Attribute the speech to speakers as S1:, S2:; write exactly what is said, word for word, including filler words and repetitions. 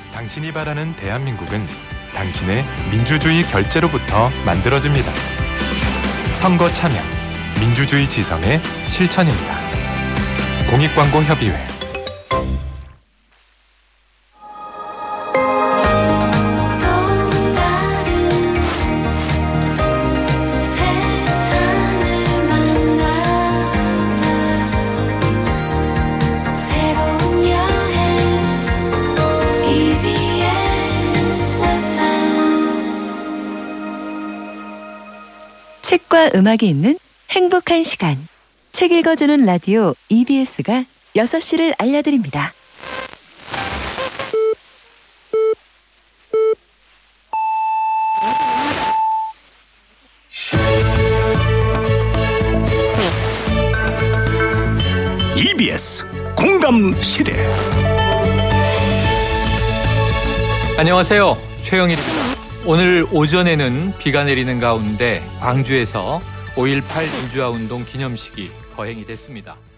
S1: 당신이 바라는 대한민국은 당신의 민주주의 결재로부터 만들어집니다. 선거 참여, 민주주의 지성의 실천입니다. 공익광고협의회.
S2: 책과 음악이 있는 행복한 시간. 책 읽어주는 라디오 이비에스가 여섯 시를 알려드립니다.
S3: 이비에스 공감시대.
S4: 안녕하세요. 최영일입니다. 오늘 오전에는 비가 내리는 가운데 광주에서 오일팔 민주화운동 기념식이 거행이 됐습니다.